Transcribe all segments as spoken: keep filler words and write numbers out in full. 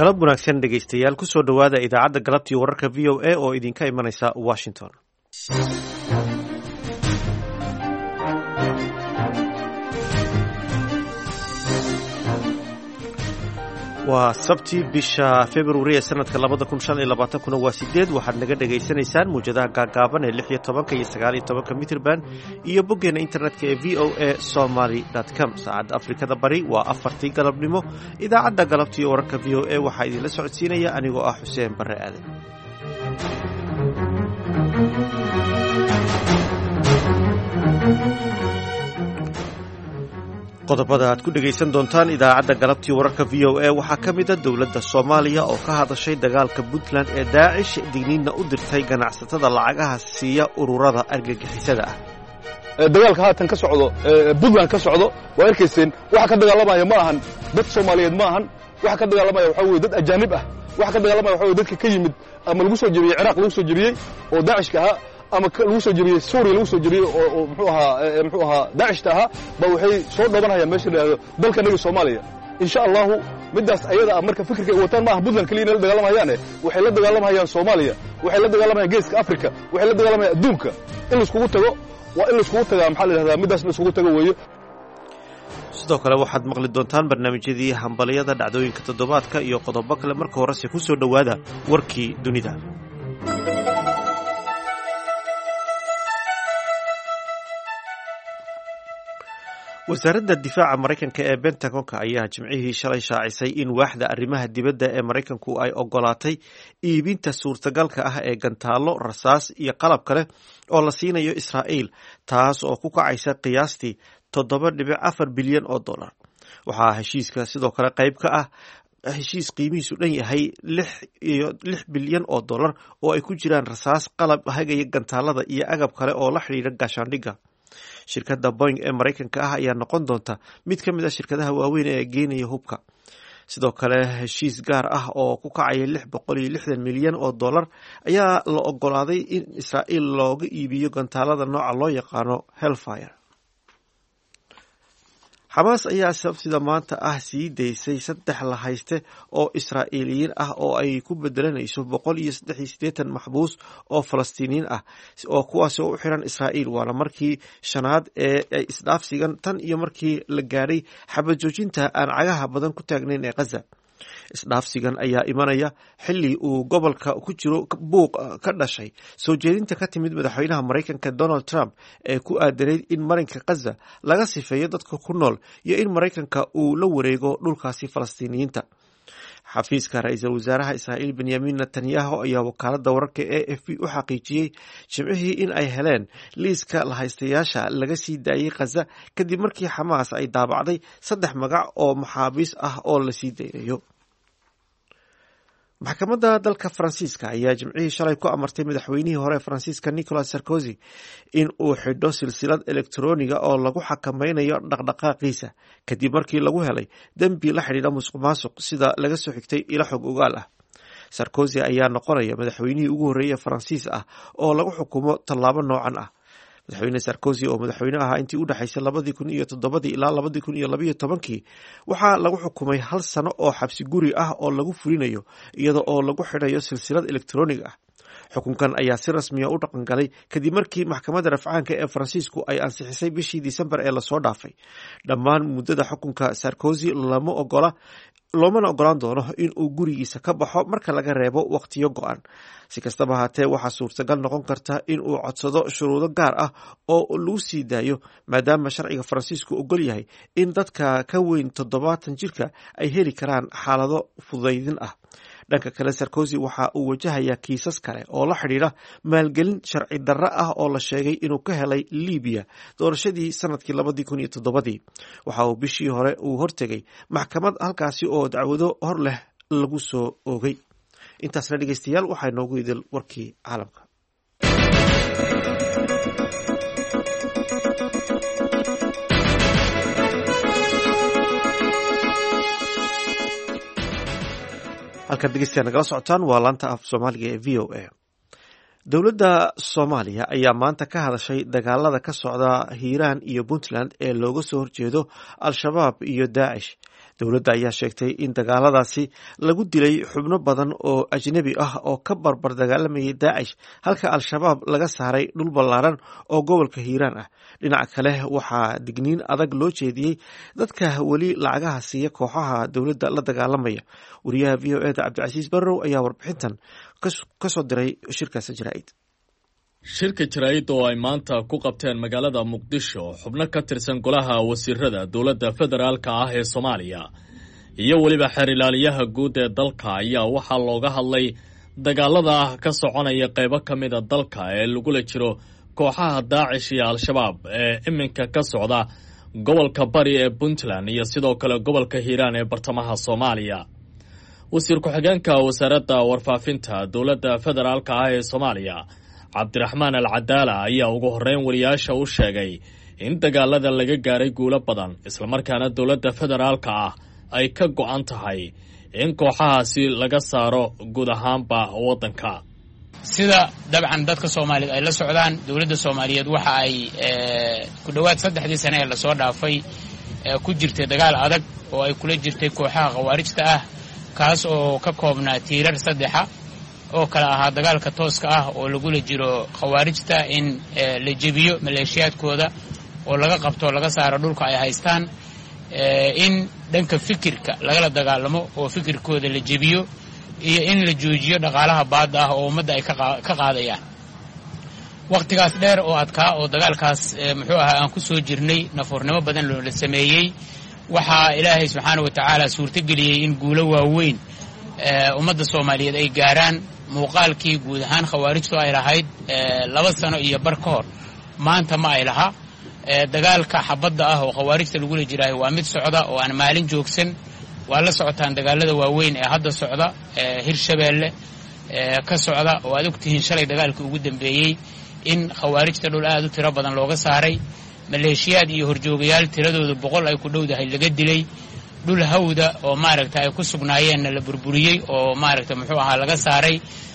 galab wanaagsan dhegaystayaal kusoo dhowaada idaacadda galabtii wararka v o a oo idinka imanaysa washington. waa sabti bisha februari ee sanadka labada kun shan iyo labaatankuna waa sideed waxaad naga dhagaysanaysaan muwjadaha gaagaaban ee lix iyo tobanka iyo sagaal iyo tobanka mitrban iyo boggeena internetka ee v o a somaly com. saacadda afrikada bari waa afartii galabnimo. idaacadda galabtii wararka v o a waxaa idinla socodsiinaya anigoo ah xuseen barre aadan. qodobada aad ku dhegaysan doontaan idaacadda galabtii wararka v o a waxaa ka mid a dowladda soomaaliya oo ka hadashay dagaalka puntland ee daacish digniinna u dirtay ganacsatada lacagaha siiya ururada argagixisada ah. dagaalka haatan ka socdo puntland ka socdo waa arkayseen waxa ka dagaalamaya ma ahan dad soomaaliyeed ma ahan waxa ka dagaalamaya waxaa weye dad ajaanib ah waxa ka dagaalamaya waxaa weye dadka ka yimid ama lagu soo jebiyey ciraaq lagu soo jebiyey oo daacishka ahaa ama lagu soo jebiyey suuriya lagu soo jebiyey oo muxuu ahaa muxuu ahaa daacishta ahaa ba waxay soo dhoobanayaan meesha la yidhahdo dalka naga soomaaliya insha allahu middaas ayada ah marka fikirka ay wataan maaha puntland keliya inay la dagaalamayaane waxay la dagaalamayaan soomaaliya waxay la dagaalamayaan geeska africa waxay la dagaalamayaan adduunka in laiskugu tago waa in laiskugu tagaa maxaa la yidhahdaa middaas la iskugu tago weeye. sidoo kale waxaad maqli doontaan barnaamijyadii hambaliyada dhacdooyinka toddobaadka iyo qodobo kale. marka horese ku soo dhowaada warkii dunida. wasaaradda difaaca maraykanka ee bentagonka ayaa jimcihii shalay shaacisay in waaxda arrimaha dibadda ee maraykanku ay ogolaatay iibinta suurtagalka ah ee gantaallo rasaas iyo qalab kale oo la siinayo israa'iil, taas oo ku kacaysa qiyaastii toddoba dhibic afar bilyan oo dollar. waxaa heshiiska sidoo kale qayb ka ah heshiis qiimihiisu dhan yahay lix iyo lix bilyan oo dollar oo ay ku jiraan rasaas, qalab hagaya gantaalada iyo agab kale oo la xidhiidha gaashaandhigga. shirkadda boing ee maraykanka ah ayaa noqon doonta mid ka mid ah shirkadaha waaweyn ee geenaya hubka. sidoo kale heshiis gaar ah oo ku kacaya lix boqol iyo lixdan milyan oo dollar ayaa la ogolaaday in israa'iil looga iibiyo gantaalada nooca loo yaqaano hellfire. xamaas ayaa sabtida maanta ah sii daysay saddex la hayste oo israa'iiliyiin ah oo ay ku bedelanayso boqol iyo saddex iyo siddeetan maxbuus oo falastiiniyiin ah oo kuwaasi oo u xiran israa'iil. waana markii shanaad ee ay isdhaafsigan tan iyo markii la gaadhay xabad joojinta aan cagaha badan ku taagnayn ee Gaza. isdhaafsigan ayaa imanaya xilli uu gobolka ku jiro buuq ka dhashay soo jeedinta ka timid madaxweynaha maraykanka Donald Trump ee ku aadanayd in marinka Gaza laga sifeeyo dadka ku nool iyo in maraykanka uu la wareego dhulkaasi falastiiniyiinta. xafiiska ra-iisul wasaaraha israa'iil benyamin netanyahu ayaa wakaaladda wararka A F P u xaqiijiyey jimcihii in ay heleen liiska lahaystayaasha laga sii daayey Gaza kadib markii xamaas ay daabacday saddex magac oo maxaabiis ah oo la sii daynayo. maxkamadda dalka faransiiska ayaa jimcihii shalay ku amartay madaxweynihii hore faransiiska Nicolas Sarkozy in uu xidho silsilad elektroniga oo lagu xakameynayo dhaqdhaqaaqiisa kadib markii lagu helay dembi la xidhiidha musuq maasuq sida laga soo xigtay ilo xog ogaal ah. Sarkozy ayaa noqonaya madaxweynihii ugu horreeyay faransiis ah oo lagu xukumo tallaabo noocan ah. madaxweyne Sarkozy oo madaxweyne ahaa intii u dhaxaysay labadii kun iyo toddobadii ilaa labadii kun iyo labiyo tobankii waxaa lagu xukumay hal sano oo xabsi guri ah oo lagu fulinayo iyada oo lagu xidhayo silsilad elektroonig ah. xukunkan ayaa si rasmiya u dhaqan galay kadib markii maxkamadda rafcaanka ee faransiisku ay ansixisay bishii Disembar ee lasoo dhaafay. dhammaan muddada xukunka Sarkozy lama ogola loomana ogolaan doono in uu gurigiisa ka baxo marka laga reebo waqtiyo go-an. si kastaba haatee waxaa suurtagal noqon karta in uu codsado shuruudo gaar ah oo lagu sii daayo maadaama sharciga faransiisku ogol yahay in dadka ka weyn toddobaatan jirka ay heli karaan xaalado fudaydin ah. dhanka kale Sarkozy waxa uu wajahayaa kiisas kale oo la xidhiidha maalgelin sharci darro ah oo la sheegay inuu ka helay Liibiya doorashadii sanadkii labadii kun iyo toddobadii. waxa uu bishii hore uu hortegay maxkamad halkaasi oo dacwado hor leh lagu soo oogay. intaasna dhegeystayaal waxaa noogu idil warkii caalamka. halkaad dhegeystayaal nagala socotaan waa laanta af soomaaliga ee v o a. dowladda soomaaliya ayaa maanta ka hadashay dagaalada ka socda hiiraan iyo puntland ee looga soo horjeedo al-shabaab iyo daacish. dowladda ayaa sheegtay in dagaaladaasi lagu dilay xubno badan oo ajnebi ah oo ka barbar dagaalamayay daacish halka al-shabaab laga saaray dhul ballaaran oo gobolka hiiraan ah. dhinaca kale waxaa digniin adag loo jeediyey dadka weli lacagaha siiya kooxaha dowladda la dagaalamaya. wariyaha v o eda cabdicasiis barrow ayaa warbixintan ka soo diray shirkaasi jaraa'id. shirka jaraa'id oo ay maanta ku qabteen magaalada muqdisho xubno ka tirsan golaha wasiirada dowladda federaalka ah ee soomaaliya iyo weliba xeer ilaaliyaha guud ee dalka ayaa waxaa looga hadlay dagaalada ka soconaya qaybo ka mida dalka ee lagula jiro kooxaha daacish iyo al-shabaab ee iminka ka socda gobolka bari ee puntland iyo sidoo kale gobolka hiiraan ee bartamaha soomaaliya. wasiir ku-xigeenka wasaaradda warfaafinta dowladda federaalka ah ee soomaaliya cabdiraxmaan al cadaala ayaa ugu horreyn wariyaasha u sheegay in dagaalada laga gaaray guulo badan islamarkaana dowladda federaalka ah ay ka go'an tahay in kooxahaasi laga saaro guud ahaanba waddanka. sida dabcan dadka soomaaliyeed ay la socdaan dowladda soomaaliyeed waxa ay ku dhowaad saddexdii sane ee lasoo dhaafay ku jirtay dagaal adag oo ay kula jirtay kooxaha khawaarijta ah kaas oo ka koobnaa tiirar saddexa oo kala ahaa dagaalka tooska ah oo lagula jiro khawaarijta in la jebiyo maleeshiyaadkooda oo laga qabto laga saaro dhulka ay haystaan, in dhanka fikirka lagala dagaalamo oo fikirkooda la jebiyo, iyo in la joojiyo dhaqaalaha baadda ah oo ummadda ay ka qaadayaan. wakhtigaas dheer oo adkaa oo dagaalkaas muxuu ahaa aan ku soo jirnay nafuurnimo badan loola sameeyey waxaa ilaahay subxaana wa tacaala suurtageliyey in guulo waaweyn ummadda soomaaliyeed ay gaaraan. muuqaalkii guud ahaan khawaarijtu ay lahayd laba sano iyo bar ka hor maanta ma ay laha. dagaalka xabadda ah oo khawaarijta lagula jiraayo waa mid socda oo aan maalin joogsan. waa la socotaan dagaalada waaweyn ee hadda socda hirshabeelle ka socda oo aad ogtihiin shalay dagaalkii ugu dambeeyey in khawaarijta dhul aad u tiro badan looga saaray, maleeshiyaad iyo horjoogayaal tiradooda boqol ay ku dhowdahay laga dilay, dhul hawda oo maaragta ay ku sugnaayeenna la burburiyey oo maaragta muxuu ahaa laga saaray.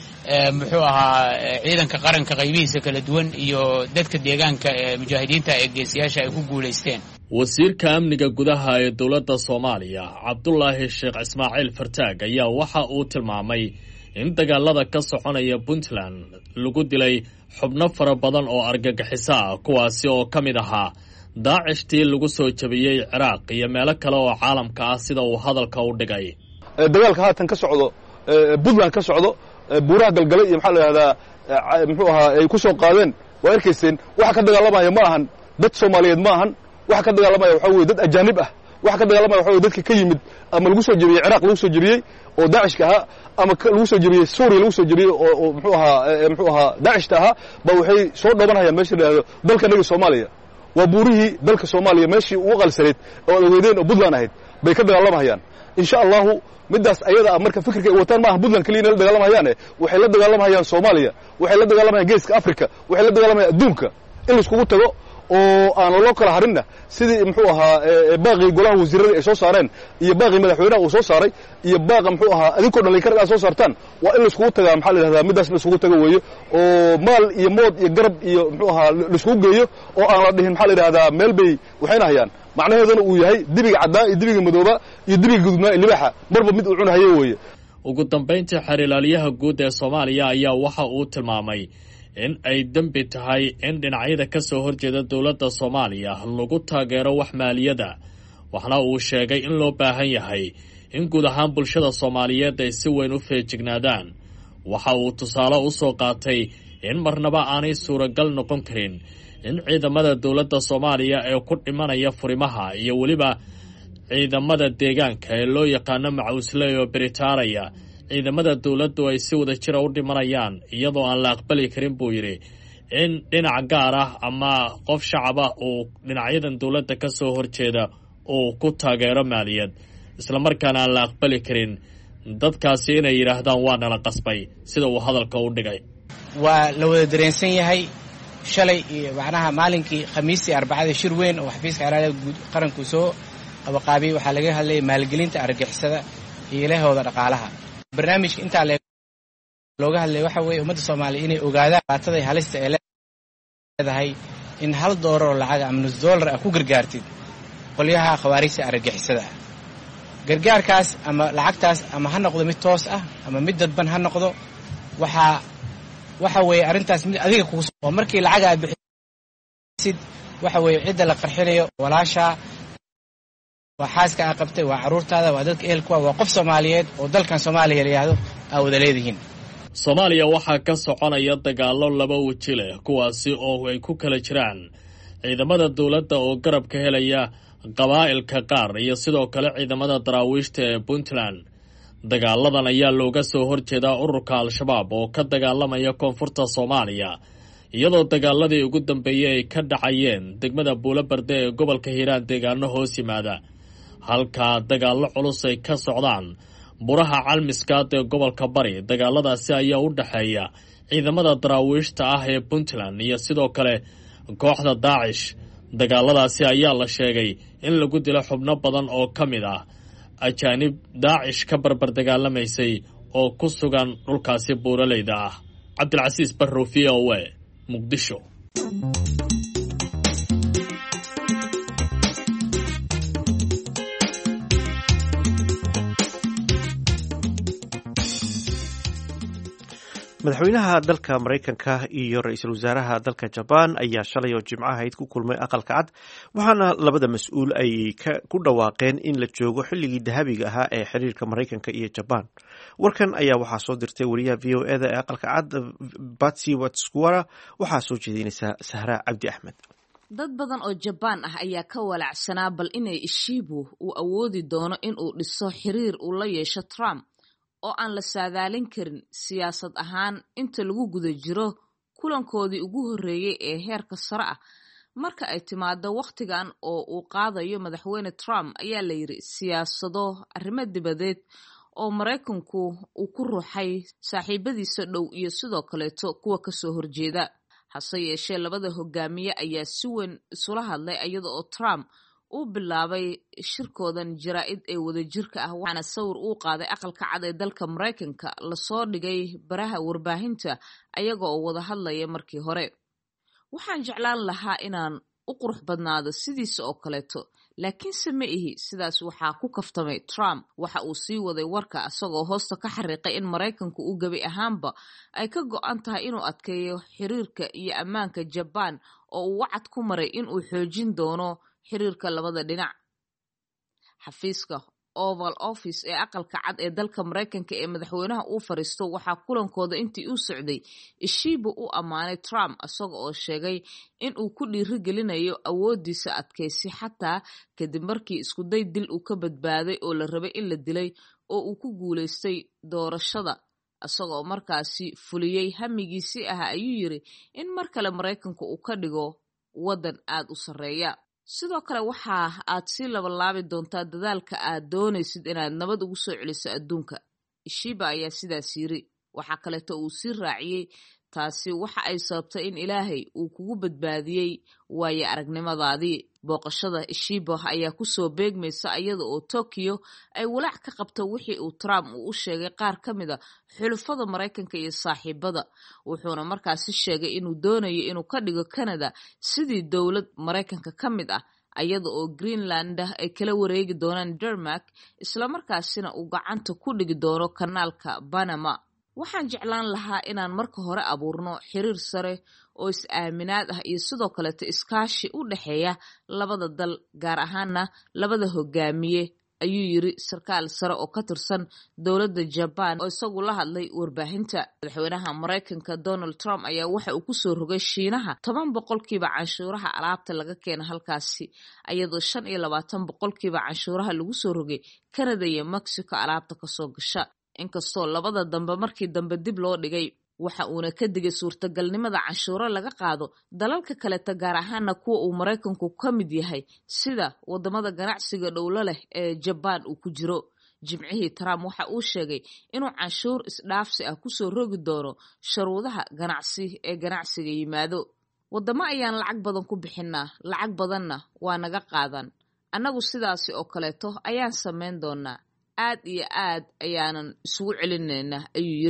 muxuu ahaa ciidanka qaranka qaybihiisa kala duwan iyo dadka deegaanka ee mujaahidiinta ee geesiyaasha ay ku guulaysteen. wasiirka amniga gudaha ee dowladda soomaaliya cabdulaahi sheekh ismaaciil fartaag ayaa waxa uu tilmaamay in dagaalada ka soconaya puntland lagu dilay xubno fara badan oo argagixiso ah kuwaasi oo ka mid ahaa daacishtii lagu soo jabiyey ciraaq iyo meelo kale oo caalamka ah sida uu hadalka u dhigay. dagaalka haatan ka socdo puntland ka socdo buuraha galgalay iyo maxaa la yidhahdaa muxuu ahaa ay ku soo qaadeen waa arkayseen waxa ka dagaalamaya ma ahan dad soomaaliyeed ma ahan waxa ka dagaalamaya waxaa weye dad ajaanib ah waxa ka dagaalamaya waxa weye dadka ka yimid ama lagu soo jebiyey ciraaq lagu soo jebiyey oo daacishka ahaa ama lagu soo jebiyey suuriya lagu soo jebiyey oo muxuu ahaa muxuu ahaa daacishta ahaa ba waxay soo dhoobanhayaan meesha la yidhahdo dalka naga soomaaliya. waa buurihii dalka soomaaliya meeshii ugu qalsaneed oo ad ogeydeen oo puntland ahayd bay ka dagaalamahayaan. insha allahu middaas ayada ah marka fikirka ay wataan maaha puntland keliya inay la dagaalamahayaane waxay la dagaalamahayaan soomaaliya, waxay la dagaalamayan geeska africa, waxay la dagaalamayan adduunka in laiskugu tago oo aan loo kala harinna sidii muxuu ahaa baaqii golaha wasiirada ay soo saareen iyo baaqii madaxweynaha uu soo saaray iyo baaqa muxuu ahaa adinkoo dhallinyarada aad soo saartaan waa in laiskugu tagaa maxaa la yidhahdaa middaas laiskugu tago weeyo oo maal iyo mood iyo garab iyo muxuu ahaa laiskugu geeyo oo aan la dhihin maxaa la yidhahdaa meel bay waxayna hayaan macnaheeduna uu yahay dibiga caddaan iyo dibiga madooba iyo dibiga gudubnaa iyo libaaxa marba mid uu cunahayo weeye. ugu dambayntii xeer ilaaliyaha guud ee soomaaliya ayaa waxa uu tilmaamay in ay dembi tahay in dhinacyada ka soo horjeeda dowladda soomaaliya lagu taageero wax maaliyada, waxna uu sheegay in loo baahan yahay in guud ahaan bulshada soomaaliyeed ay si weyn u feejignaadaan. waxa uu tusaale u soo qaatay in marnaba aanay suuragal noqon karin in ciidamada dowladda soomaaliya ee ku dhimanaya furimaha iyo weliba ciidamada deegaanka ee loo yaqaano macuusley oo beritaanaya ciidamada dowladdu ay si wada jira u dhimanayaan iyadoo aan la aqbali karin buu yidhi in dhinac gaar ah ama qof shacaba uu dhinacyadan dowladda ka soo horjeeda uu ku taageero maaliyad islamarkaana aan la aqbali karin dadkaasi inay yidhaahdaan waa nala qasbay sida uu hadalka u dhigay. waa la wada dareensan yahay shalay iyo macnaha maalinkii khamiistii arbacada shir weyn oo xafiiska calaamada guud qaranku soo qabaqaabiyey waxaa laga hadlayay maalgelinta argagixisada iyo ilahooda dhaqaalaha. barnaamijka intaa looga hadlay waxa weeye ummadda soomaaliya inay ogaadaan dhibaatada halista ee leedahay in hal doolar oo lacag ama nus doolar ah ku gargaartid qolyaha khawaarijta argagixisada ah. gargaarkaas ama lacagtaas ama ha noqdo mid toos ah ama mid dadban ha noqdo waxa waxa weeye arrintaas mid adiga kugu soo markii lacag aad bixisid waxa weeye cidda la qarxinayo walaasha waa xaaska aad qabtay waa caruurtaada waa dadka ehelku waa qof Soomaaliyeed oo dalkan Soomaaliya la yiraahdo ay wada leeyihiin Soomaaliya waxaa ka soconaya dagaallo laba waji leh kuwaasi oo ay ku kala jiraan ciidamada dawladda oo garab ka helaya qabaa'ilka qaar iyo sidoo kale ciidamada daraawiishta ee Puntland. Dagaaladan ayaa looga soo horjeedaa ururka Al-Shabaab oo ka dagaalamaya koonfurta Soomaaliya iyadoo dagaaladii ugu dambeeyay ay ka dhacayeen degmada Buulabarde ee gobolka Hiiraan deegaano hoos yimaada halka dagaallo culus ay ka socdaan buraha Calmiskaad ee gobolka Bari. Dagaaladaasi ayaa u dhaxeeya ciidamada daraawiishta ah ee Puntland iyo sidoo kale kooxda Daesh. Dagaaladaasi ayaa la sheegay in lagu dilo xubno badan oo ka mid ah ajaanib Daesh ka barbar dagaalamaysay oo ku sugan dhulkaasi buuraleyda ah. Cabdilcasiis Barrow, V O A, Muqdisho. madaxweynaha dalka Mareykanka iyo ra'iisul wasaaraha dalka Japan ayaa shalay oo Jimcaha ahayd ku kulmay aqalka cad waxaana labada mas'uul ay ku dhawaaqeen in la joogo xilligii dahabiga ahaa ee xiriirka Mareykanka iyo Japan. Warkan ayaa waxaa soo dirtay wariyaha V O A da ee aqalka cad Patsy Watskuwara waxaa soo jeedinaysa Sahra Cabdi Axmed. dad badan oo Japan ah ayaa ka walacsanaa bal inay Ishiibu uu awoodi doono in uu dhiso xiriir uu la yeesho Trump oo aan la saadaalin karin siyaasad ahaan inta lagu guda jiro kulankoodii ugu horeeyay ee heerka sare ah. Marka ay timaado waqtigan oo uu qaadayo madaxweyne Trump ayaa la yiri siyaasado arrimo dibadeed oo Mareykanku uu ku ruuxay saaxiibadiisa dhow iyo sidoo kaleeto kuwa ka soo horjeeda. Hase yeeshee labada hogaamiye ayaa si weyn isula hadlay iyada oo Trump uu bilaabay shirkoodan jaraa'id ee wadajirka ah waxaana sawir uu qaaday aqalka cad ee dalka Mareykanka la soo dhigay baraha warbaahinta ayaga oo wada hadlaya markii hore. Waxaan jeclaan lahaa inaan u qurux badnaado sidiisa oo kaleeto laakiin sama ihi sidaas waxaa ku kaftamay Trump. Waxa uu sii waday warka asagoo hoosta ka xariiqay in Mareykanku uu gabi ahaanba ay ka go'an tahay inuu adkeeyo xiriirka iyo ammaanka Japan oo uu wacad ku maray in uu xoojin doono xiriirka labada dhinac. Xafiiska Oval Office ee aqalka cad ee dalka Mareykanka ee madaxweynaha uu fariisto waxaa kulankooda intii uu socday Ishiibu uu amaanay Trump asaga oo sheegay in uu ku dhiirigelinayo awoodiisa adkeysi xataa kadib markii isku day dil uu ka badbaaday oo la rabay in la dilay oo uu ku guuleystay doorashada asagoo markaasi fuliyay hamigiisii ah ayuu yiri in mar kale Mareykanku uu ka dhigo wadan aad u sareeya. sidoo kale waxa aad si labalaabi doontaa dadaalka aad doonaysid inaad nabad ugu soo celiso adduunka. Ishiiba ayaa sidaas yiri. Waxa kale oo uu si raaciyay taasi waxa ay sababtay in Ilaahay uu kugu badbaadiyay waaye aragnimadaadii. Booqashada Ishiiba ayaa ku soo beegmaysa iyada oo Tokyo ay walaac ka qabto wixii uu Trump uu u sheegay qaar ka mid ah xulafada Mareykanka iyo saaxiibada. Wuxuuna markaasi sheegay inuu doonayo inuu ka dhigo Canada sidii dowlad Mareykanka ka mid ah iyada oo Greenland ay kala wareegi doonaan Denmark isla markaasina uu gacanta ku dhigi doono kanaalka Panama. Waxaan jeclaan lahaa inaan marka hore abuurno xiriir sare oo is-aaminaad ah iyo sidoo kale iskaashi u dhaxeeya labada dal gaar ahaana labada hogaamiye ayuu yiri sarkaal sare oo ka tirsan dowladda Japan oo isagu la hadlay warbaahinta. Madaxweynaha Mareykanka Donald Trump ayaa waxa uu ku soo rogay Shiinaha toban boqolkiiba canshuuraha alaabta laga keeno halkaasi iyadoo shan iyo labaatan boqolkiiba canshuuraha lagu soo rogay Canada iyo Mexico alaabta ka soo gasha. Inkastoo labada dambe markii dambe dib loo dhigay waxa uuna ka digay suurtagalnimada canshuuro laga qaado dalalka kale gaar ahaana kuwa uu Mareykanku ka mid yahay sida wadamada ganacsiga dhowlo leh ee Japan uu ku jiro. Jimcihii Trump waxa uu sheegay inuu canshuur isdhaafsi ah ku soo rogi doono shuruudaha ganacsi ee ganacsiga yimaado. Wadamo ayaan lacag badan ku bixinaa lacag badanna waa naga qaadan annagu sidaasi oo kaleeto ayaan sameyn doonaa aad iyo aad ayaanan isugu celinaynaa ayuu yiri.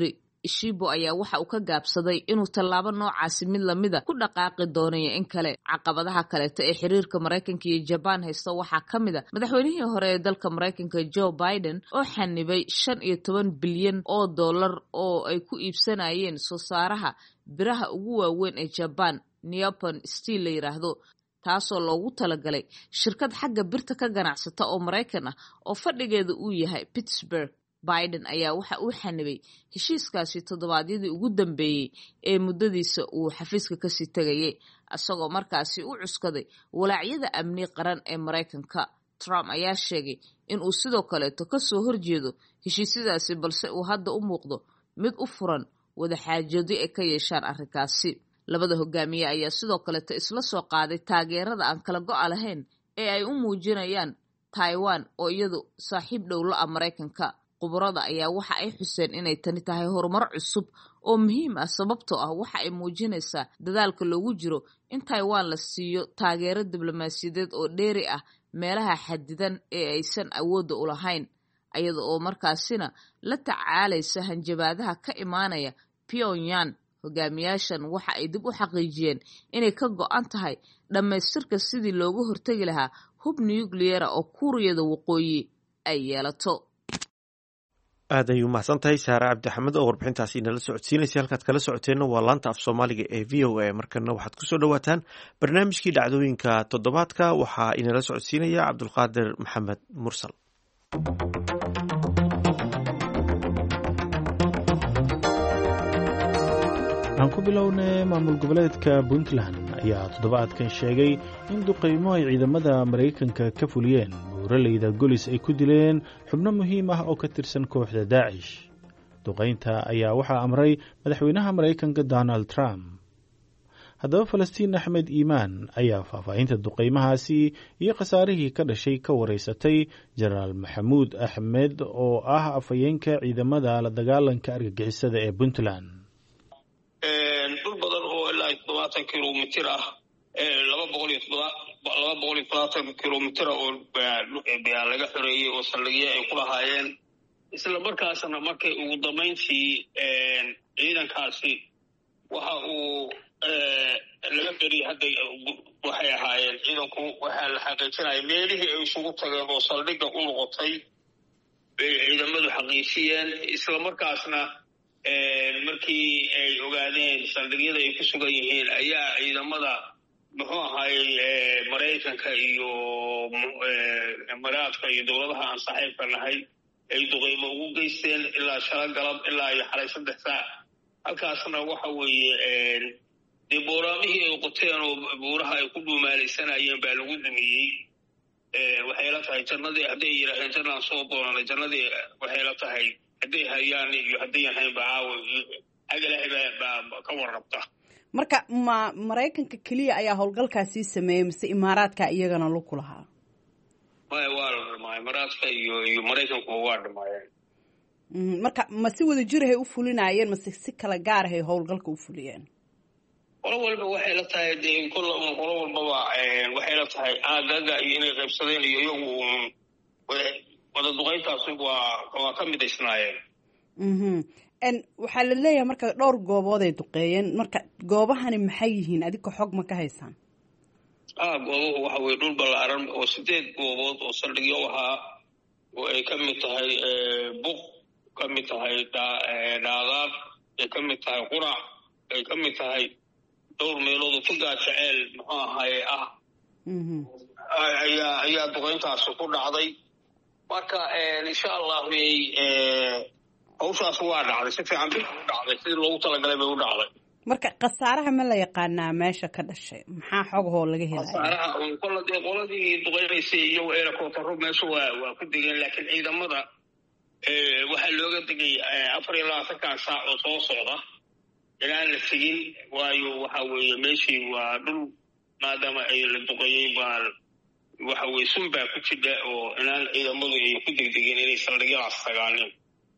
Ishibo ayaa waxa uu ka gaabsaday inuu tallaabo noocaasi mid lamida ku dhaqaaqi doonayo in kale. Caqabadaha kaleeto ee xiriirka Mareykanka iyo Japan haysta waxaa ka mid ah madaxweynihii hore ee dalka Mareykanka Joe Biden oo xanibay shan iyo toban bilyan oo dollar oo ay ku iibsanayeen soo saaraha biraha ugu waaweyn ee Japan, Nippon Steel la yiraahdo, taasoo loogu talagalay shirkad xagga birta ka ganacsata oo Mareykan ah oo fadhigeedu uu yahay Pittsburgh. Biden ayaa waxa uu xanibay heshiiskaasi toddobaadyadii ugu dambeeyey ee muddadiisa uu xafiiska kasii tegayay, isagoo markaasi u cuskaday walaacyada amni qaran ee Mareykanka. Trump ayaa sheegay in uu sidoo kaleeto kasoo horjeedo heshiisyadaasi, balse uu hadda u muuqdo mid u furan wada xaajoodi ay ka yeeshaan arrinkaasi. Labada hogaamiye ayaa sidoo kaleeto isla soo qaaday taageerada aan kala go'a lahayn ee ay u muujinayaan Taiwan oo iyadu saaxiib dhow la ah Mareykanka. Khubarada ayaa waxa ay xuseen inay tani tahay horumar cusub oo muhiim ah, sababtoo ah waxa ay muujinaysaa dadaalka loogu jiro in Taiwan la siiyo taageero diblomaasiyadeed oo dheeri ah meelaha xadidan ee aysan awoodda u lahayn, iyada oo markaasina la tacaalaysa hanjabaadaha ka imaanaya Pyongyang. Hogaamiyaashan waxa ay dib u xaqiijiyeen inay ka go'an tahay dhammaystirka sidii looga hortagi lahaa hub nuclear oo Kuuriyada Waqooyi ay yeelato. aad ayuu mahadsan tahay Saare Cabdi Axmed oo warbixintaasi inala socodsiinaysa. halkaad kala socoteenna waa laanta af Soomaaliga ee V O A. markana waxaad kusoo dhawaataan barnaamijkii dhacdooyinka toddobaadka. waxaa inala socodsiinaya Cabdulqaadir Maxamed Mursal. aan ku bilownay maamul goboleedka Puntland ayaa toddobaadkan sheegay in duqeymo ay ciidamada Mareykanka ka fuliyeen buuraleyda Golis ay ku dileen xubno muhiim ah oo ka tirsan kooxda Daacish. duqeynta ayaa waxaa amray madaxweynaha Mareykanka Donald Trump. haddaba Falastiin Axmed Iimaan ayaa faahfaahinta duqeymahaasi iyo khasaarihii ka dhashay ka wareysatay Jenaraal Maxamuud Axmed oo ah afhayeenka ciidamada la dagaalanka argagixisada ee Puntland. dhul badan oo ilaa todobaatan kilomitir ah laba boqol iyo todobaatan kilomitir oo laga xoreeyey oo saldhigyo ay ku lahaayeen. isla markaasna markay ugu dambayntii ciidankaasi waxa uu laga beriyey hadda waxay ahaayeen ciidanku waxaa la xaqiijinaya meelihii ay isugu tageen oo saldhigga u noqotay bay ciidamadu xaqiijiyeen. isla markaasna markii ay ogaadeen saldhigyada ay ku sugan yihiin ayaa ciidamada muxuu ahaayey Mareykanka iyo Imaaraadka iyo dowladaha aan saaxiibka nahay ay duqeymo ugu geysteen ilaa shala galab ilaa iyo xalay saddex saac. halkaasna waxa weeye dee booraamihii ay qoteen oo buuraha ay ku dhuumaalaysanayeen baa lagu dumiyey. waxay la tahay jannadii hadday yidhaaheen jannaan soo doonanay, jannadii waxay la tahay hadday hayaan iyo haddayan hayn ba caawa agalahay baa ka warrabta. marka ma Mareykanka keliya ayaa howlgalkaasii sameeyey mise Imaaraadka iyagana lug ku lahaa? maya waa la dhamaay Imaaraadka iyo iyo Mareykanku waa dhamaayeen. marka ma si wada jir ahay u fulinayeen mase si kala gaar ahay howlgalka u fuliyeen? qolo walba waxay la tahay dee qolo walbaba waxay la tahay aagaga iyo inay qaybsadeen iyo iyagu wada duqeyntaasi waa waa ka midaysnaayeen. mhm en waxaa la leeyahay marka dhowr goobood ay duqeeyeen. marka goobahani maxay yihiin adika xog ma ka haysaan? ah goobahu waxa weeye dhul ballaaran oo sideed goobood oo saldhigyo ahaa oo ay ka mid tahay buq, ka mid tahay dhaadaar, ay ka mid tahay qurac, ay ka mid tahay dhowr meelood oo tugaa jeceel muxuu ahaaye ah ayaa ayaa duqeyntaasi ku dhacday. marka insha allah hawshaas waa dhacday si fiican bay u dhacday sidii loogu talagalay bay u dhacday. marka khasaaraha ma la yaqaanaa meesha ka dhashay? maxaa xogahoo laga helaya? khasaaraha qoladii qoladii duqeynaysay iyo helicoptero meesha waa waa ku degeen, laakiin ciidamada waxaa looga degay afar iyo labaatankan saac oo soo socda inaan la tegin, waayo waxa weeye meeshii waa dhul maadaama ay la duqeeyey baa waxa weeye sun baa ku jidha oo inaan ciidamadu ay ku degdegeen inay saldhigyadaas tagaanin.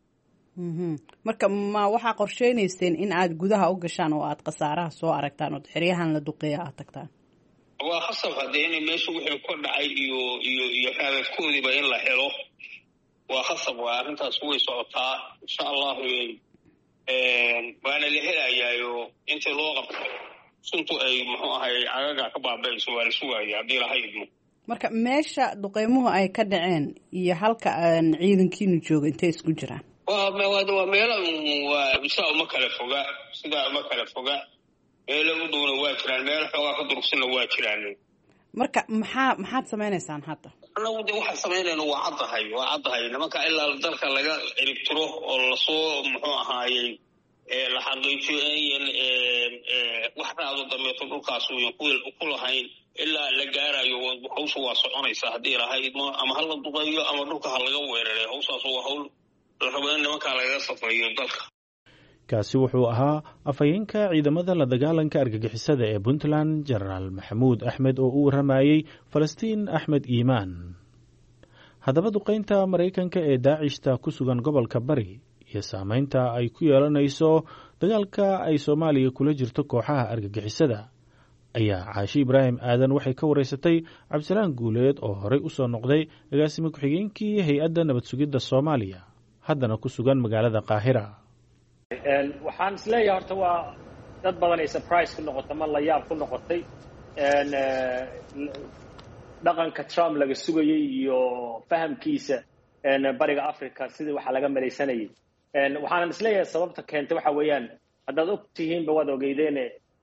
marka ma waxaa qorsheynayseen in aad gudaha u gashaan oo aad khasaaraha soo aragtaan oo xeryahan la duqeeya aad tagtaan? waa khasab haddee inay meesha wixii ka dhacay iyo iyo iyo raadadkoodiiba in la helo waa khasab. waa arrintaas way socotaa insha allahu waana la helayaayo inta loo qabto suntu ay muxuu ahay cagaga ka baabayso waa la sugaaya haddii laha idmo marka meesha duqeymuhu ay ka dhaceen iyo halka aan ciidankiinu jooga intay isku jiraan waa waa meelo waa sidaa uma kala foga sidaa uma kala foga meelo u dhowna waa jiraan meelo xoogaa ka durugsanna waa jiraan marka maxaa maxaad samaynaysaan hadda anagu de waxaan samaynayna waa caddahay waa caddahay nimanka ilaa dalka laga ciribtiro oo lasoo muxuu ahaayey la xaqiijiyo inayan wax raado dambeeto dhulkaas uyan ku lahayn ilaa la gaarayo hawsha waa soconaysaa haddii lahayd ama ha la duqeeyo ama dhulka ha laga weeraray hawshaas waa hawl la rabo in nimankaa lagaga safeeyo dalka kaasi wuxuu ahaa afhayeenka ciidamada la dagaalanka argagixisada ee puntland jenaraal maxamuud axmed oo u warramayey falastiin axmed iimaan haddaba duqaynta maraykanka ee daacishta ku sugan gobolka bari iyo saamaynta ay ku yeelanayso dagaalka ay soomaaliya kula jirto kooxaha argagixisada ayaa caashi ibraahim aadan waxay ka waraysatay cabdisalaan guuleed oo horey u soo noqday agaasime ku-xigeenkii hay-adda nabad sugidda soomaaliya haddana ku sugan magaalada qaahira waxaan isleeyahay horta waa dad badan ay surprise ku noqotay ma la yaab ku noqotay dhaqanka Trump laga sugayay iyo fahamkiisa bariga Africa sidii waxa laga malaysanayay waxaan isleeyahay sababta keentay waxa weeyaan haddaad og tihiin ba wada ogeydeen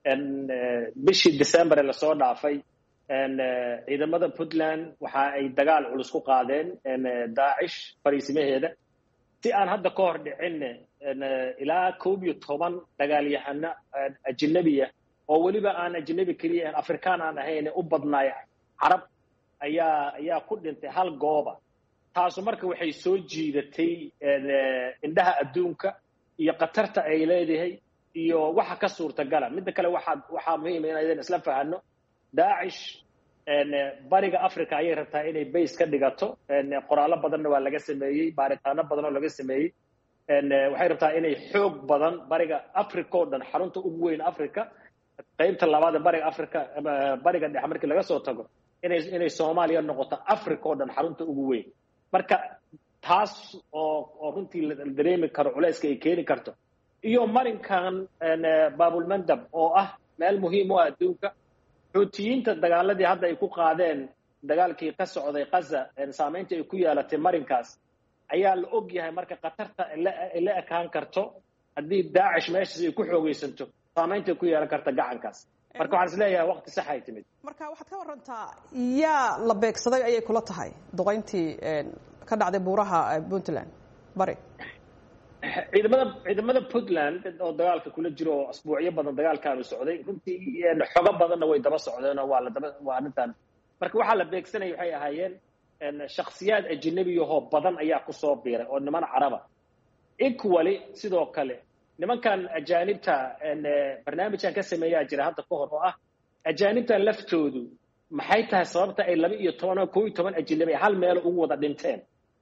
bishii December la soo dhaafay ciidamada Puntland waxa ay dagaal culus ku qaadeen Daesh fariisimaheeda si aan hadda ka hor dhicin ilaa koob iyo toban dagaalyahano ajnabiya oo weliba aan ajnabi kaliya aan Afrikaan aan ahayn u badnaay Carab ayaa ayaa ku dhintay hal gooba taas marka waxay soo jiidatay indhaha adduunka iyo qatarta ay leedahay iyo waxa ka suurtagala mid kale waxa waxa muhiim ah inaan isla fahanno Daesh bariga Africa ayay rabtaa inay base ka dhigato qoraalo badanna waa laga sameeyay baaritaano badan oo laga sameeyay waxay rabtaa inay xoog badan bariga Africa oo dhan xarunta ugu weyn Africa qaybta labaad bariga Africa bariga dhexe markii laga soo tago inay inay Soomaaliya noqoto Africa oo dhan xarunta ugu weyn marka taas oo oo runtii la dareemi karo culayska ay keeni karto iyo marinkan Baabul Mandab oo ah meel muhiim u ah adduunka xuutiyiinta dagaaladii hadda ay ku qaadeen dagaalkii ka socday Gaza saameynta ay ku yeelatay marinkaas ayaa la og yahay marka qatarta la ekaan karto haddii Daesh meesha ay ku xoogaysanto saameynta ay ku yeelan karta gacankaas marka waxaan isleeyahay waqti sax ay timid marka waxaad ka warantaa yaa la beegsaday ayay kula tahay duqayntii ka dhacday buuraha Puntland bari ciidamada ciidamada Puntland oo dagaalka kula jiro oo asbuucyo badan dagaalkaanu socday runtii xogo badanna way daba socdeen oo waa la daba waa arintan marka waxa la beegsanay waxay ahaayeen shakhsiyaad ajnabi ah badan ayaa ku soo biiray oo niman Caraba equally sidoo kale nimankan ajaanibta barnaamijkan ka sameeyaa jira hadda ka hor oo ah ajaanibtan laftoodu maxay tahay sababta ay laba iyo toban oo koob iyo toban ajnabi hal meel ugu wada dhinteen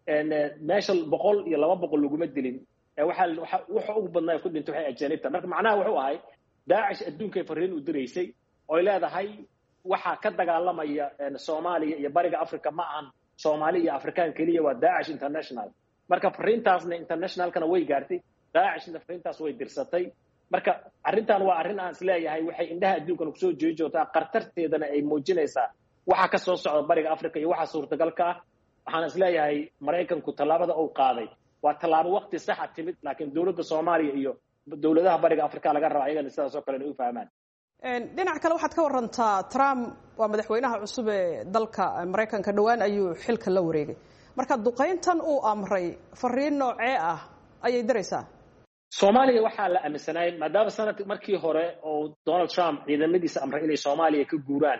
meesha boqol iyo laba boqol laguma dilin waxa waxa ugu badnaa ku dhintay waxay ajaanibta marka macnaha wuxuu ahay Daesh adduunka fariin u direysay oo leedahay waxa ka dagaalamaya Soomaaliya iyo bariga Afrika ma ahan Soomaaliya iyo Afrikaan kaliya waa Daesh International marka fariintaasna internationalkana way gaartay Daeshna fariintaas way dirsatay marka arrintan waa arrin aan isleeyahay waxay indhaha adduunka ku soo jeejootaa qartarteedana ay muujinaysaa waxa ka soo socda bariga Afrika iyo waxa suurtagalka ah waxaan isleeyahay Mareykanku talaabada uu qaaday waa talaabo waqti sax ah timid laakiin dawladda Soomaaliya iyo dawladaha bariga Afrika laga rabo ayagana sidaas oo kale inay u fahmaan dhinaca kale waxaad ka warantaa Trump waa madaxweynaha cusub ee dalka Mareykanka dhawaan ayuu xilka la wareegay marka duqayntan uu amray fariin noocee ah ayay diraysaa Soomaaliya waxa la aaminsanay maadaama sanadkii markii hore oo Donald Trump ciidamadiisa amray inay Soomaaliya ka guuraan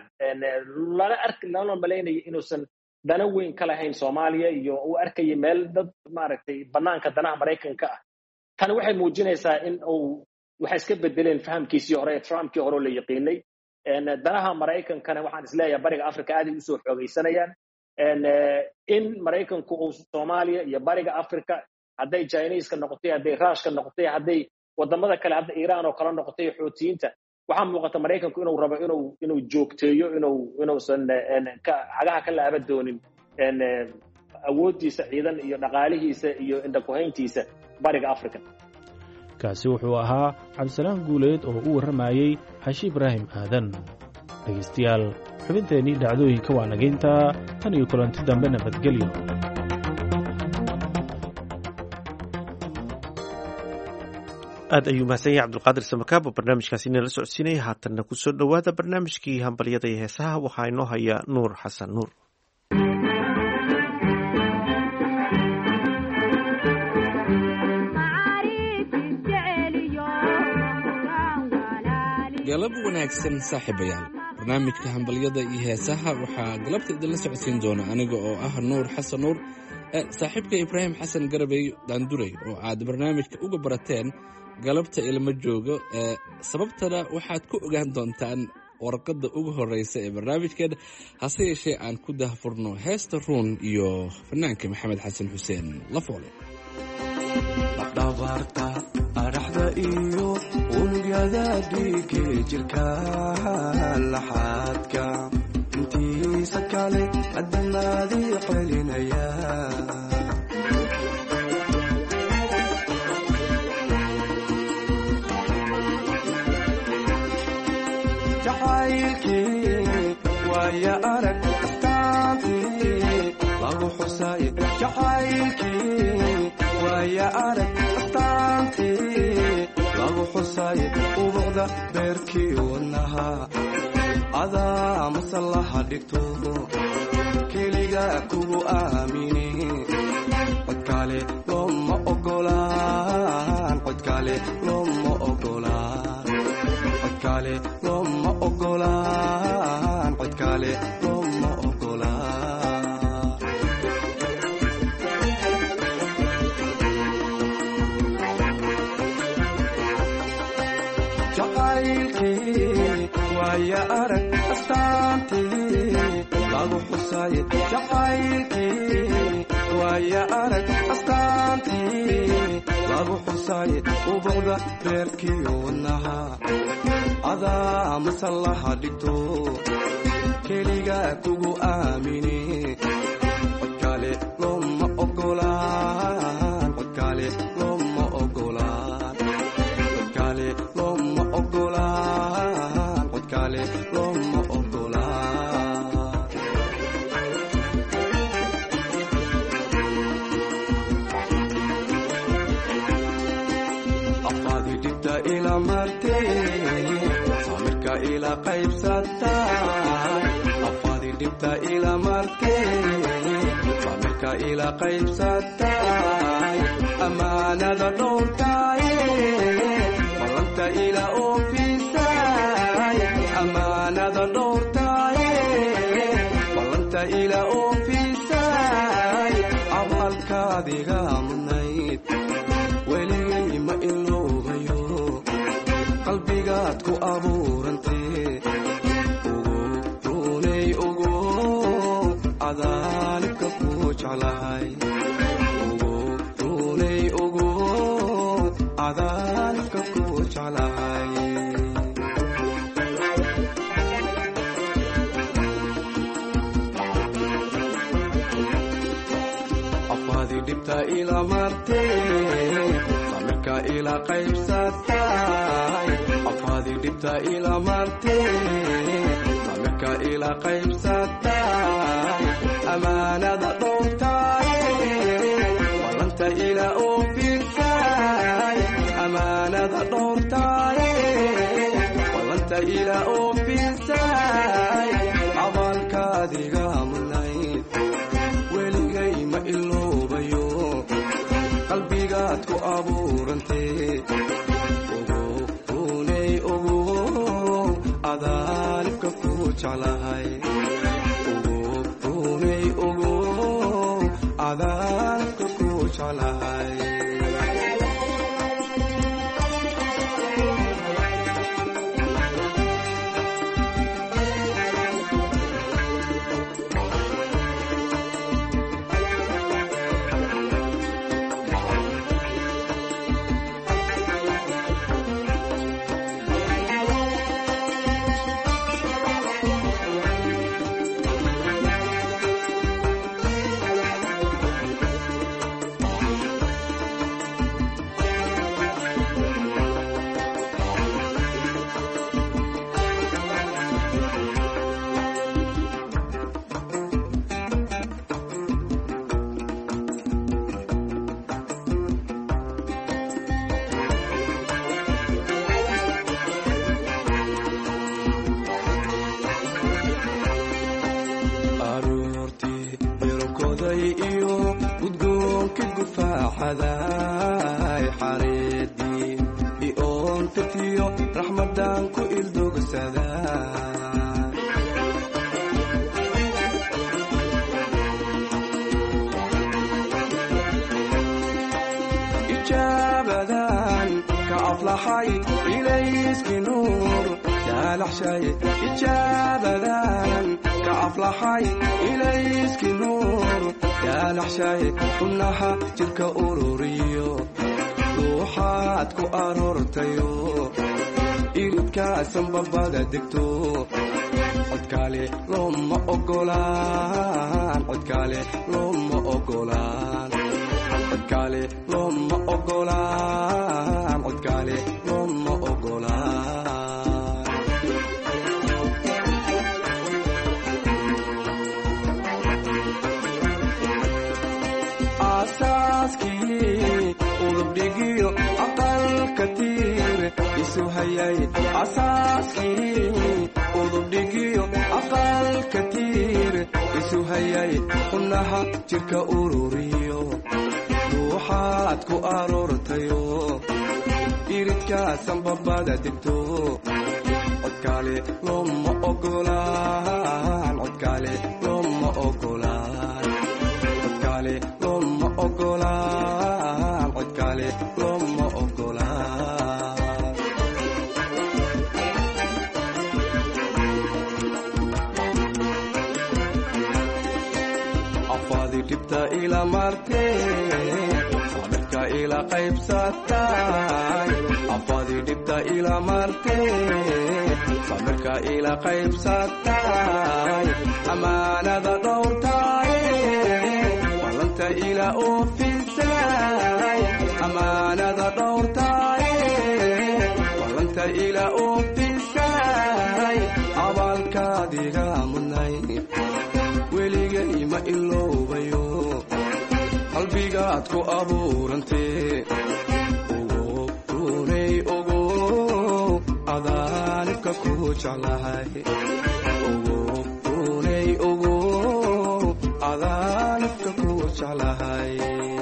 lana arki lana maleynay inuusan dana weyn ka lahayn Soomaaliya iyo uu arkay meel dad maaragtay banaanka danaha Mareykanka ah tan waxay muujinaysaa in uu waxa iska bedeleen fahamkiisii hore Trumpkii hore la yaqiinay danaha Mareykankana waxaan isleeyahay bariga Afrika aad ay u soo xoogaysanayaan in Mareykanku uu Soomaaliya iyo bariga Afrika hadday Chinese ka noqotay hadday Rush ka noqotay hadday wadamada kale hadda Iran oo kala noqotay xuutiyiinta waxa muuqata Mareykanku inuu rabo inuu inuu joogteeyo inuu inuusan ka cagaha ka laaba doonin awoodiisa ciidan iyo dhaqaalihiisa iyo indha ku hayntiisa bariga Afrika kaasi wuxuu ahaa cabdisalaan guuleed oo u warramayey xashi ibraahim aadan. dhegaystayaal xubinteennii dhacdooyinka waa nagayntaa tan iyo kulanti dambe nabadgelyo. aad ayuu mahadsan yahay cabdulqaadir samakaab oo barnaamijkaasi inala socodsiinaya. haatanna ku soo dhowaada barnaamijkii hambalyada iyo heesaha. waxaa inoo haya nuur xasan nuur. galab wanaagsan saaxiibayaal, barnaamijka hambalyada iyo heesaha waxaa galabta idinla socodsiin doona aniga oo ah nuur xasan nuur. saaxiibka ibraahim xasan garabey daanduray oo aad barnaamijka uga barateen galabta ilma joogo, sababtana waxaad ku ogaan doontaan warqadda ugu horreysa ee barnaamijkeena. hase yeeshee aan ku dahfurno heesta ruun iyo fanaanka maxamed xasan xuseen lafoole. dhabarta adhaxda iyo unugyada dhiige jirka laxaadka intiisa kale adamaadii celinaya jacaylkii waaya arag astaantii lagu xusay jacaylkii waaya arag astaantii lagu xusay ubuqda beerkii wadnaha adaa masallaha dhigto keliga kugu aamini codkale looma ogolaan codkale looma ogolaan codkale looma ogolaan codkale looma ogolaan jacaylkii waaya arag astaantii lagu xusay jacaylkii waaya arag astaantii lagu xusay ubuqda beerkii wadnaha adaa masallaha dhigto keliga kugu aamini codkale looma ogolaan codkale looma ogolaan codkale looma ogolaan codkale looma ogolaan afaadi dhibta ila martee samirka ila qaybsatay afaadi dhibta ila martee samirka ila qaybsatay amaanada dhowrtay ballanta ila oofisay amaanada dhowrtay ballanta ila oofisay abaalkaadiga mudnayd weligay ma iloobayo qalbigaad ku abuurantee ugu runay ugu cadaanibka ku jeclahay ugu runay ugu cadaanibka ku jeclahay afaadi dhibta ila martee samirka ila qaybsatay afaadi dhibta ila martee samirka ila qaybsatay amaanada dhowrtay ballanta ila oofisay amaanada dhowrtay ballanta ila oofisay abaalkaadiga mudnayd weligay ma iloobayo qalbigaad ku abuurantee ugu runay ugu cadaanibka ku jeclahay ugu runay ugu cadaanibka ku jeclahay xadaay xareedii ioon tirtiyo raxmadan ku ildogsadaa ijaabadan ka aflaxay ilayski nuur daalaxshay ijaabadan ka aflaxay ilayski nuur daalaxshay xubnaha jirka ururiyo ruuxaad ku aroortayo iridkaasan babada degto codkaale looma ogolaan codkaale looma ogolaan codkaale looma ogolaan codkaale looma ogolaan aasaaskii udubdhigiyo aqalka tiir isu hayay asaaskii udubdhigiyo aqalka tiir isu hayay xubnaha jirka ururiyo ruuxaad ku aroortayo iridkaasan babada degto codkaale looma ogolaan codkaale looma ogolaan codkaale looma ogolaan codkaale looma ogolaan afaadi dhibta ila martee sabirka ila qaybsatay afaadi dhibta ila martee sabirka ila qaybsatay amaanada dhowrtay walanta ila oofisay amaanada dhowrtay walanta ila oofisay abaalkaadiga mudnay weligay ma iloobayo qalbigaad ku abuurantee ogo runay ogo adaanibka ku jeclahay ogo runay ogo adaanibka ku jeclahay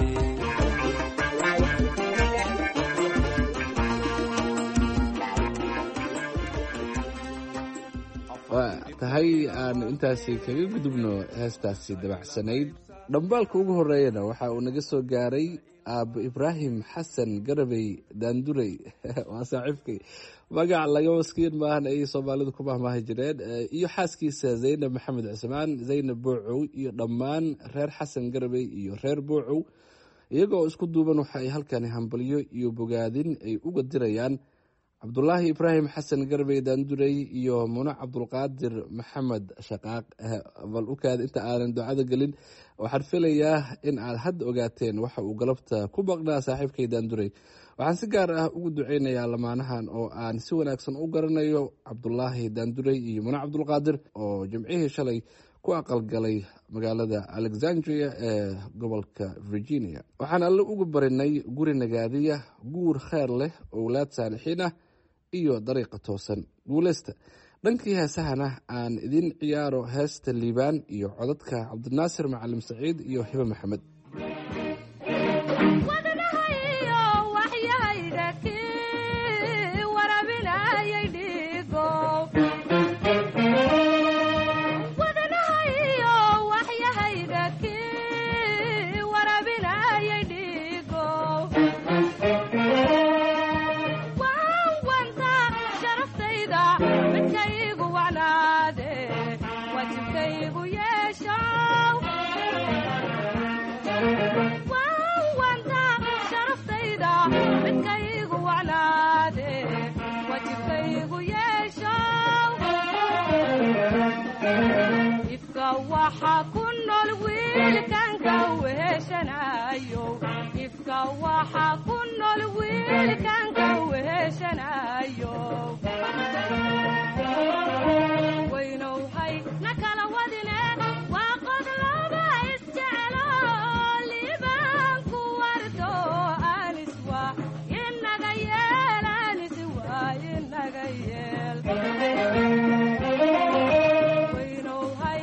waa tahay aan intaasi kaga gudubno heestaasi dabacsanayd dhambaalka ugu horeeyana waxa uu naga soo gaaray aabbo ibraahim xasan garabey daandurey waa saaxiibkay magac laga maskiin maahan ay soomaalidu ku mahmaahi jireen iyo xaaskiisa zaynab maxamed cismaan zaynab boocow iyo dhammaan reer xasan garabey iyo reer boocow iyagoo isku duuban waxa ay halkani hambalyo iyo bogaadin ay uga dirayaan cabdulaahi ibraahim xasan garbey daandurey iyo munac cabdulqaadir maxamed shaqaaq bal u kaad inta aanan ducada gelin waxaan filayaa in aad hadda ogaateen waxa uu galabta ku baqnaa saaxiibkay daandurey waxaan si gaar ah ugu duceynayaa lamaanahan oo aan si wanaagsan u garanayo cabdulaahi daandurey iyo munac cabdulqaadir oo jimcihii shalay ku aqalgalay magaalada alexandria ee gobolka virginia waxaan alle ugu barinay guri nagaadiya guur kheer leh owlaad saalixiin ah iyo dariiqa toosan guuleysta dhankii heesahana aan idin ciyaaro heesta liibaan iyo codadka cabdinaasir macalim saciid iyo hibe maxamed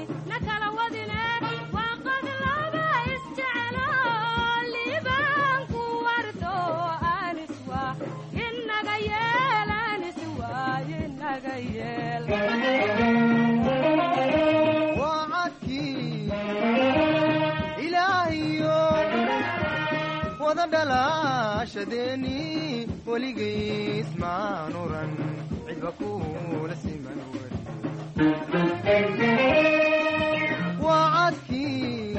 Wayno hay nakala wadine waa qod laba isjeclo liibaan yeel wacadkii ilaahiyo wada dhalaashadeeni weligiis maan oran cidba kuula siman wacadkii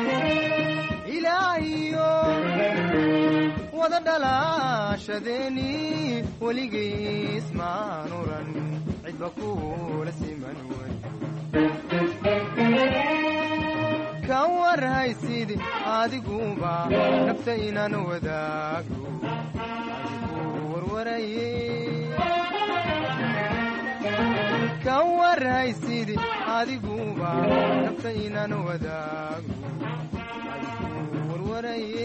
ilaahiyo wada dhalaashadeeni weligiis maan oran cidba kuula siman ka warhaysid adiguba nafta inaan wadaago adigu warwaraye ka warhaysid adiguba nafta inaan wadaago adigu warwaraye